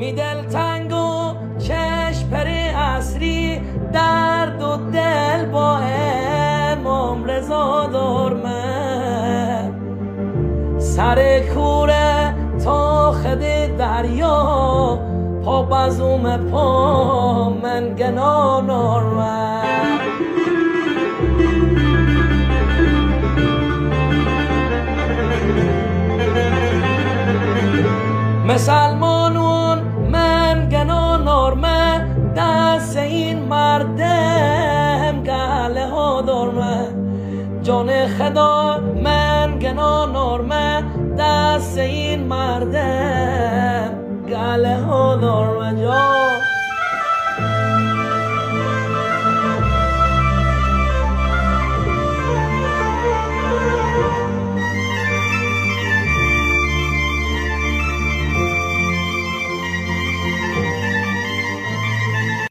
دل تنگ و چشم پری اصری درد و دل با امام رضا دارمه سر کوره تا خد دریا پا بزوم پا من گنان آرمه مسلمانون من گنان آرمه دست این مردم گله ها دارمه جان خدا من گنان آرمه دست این مردم گله ها دارمه جان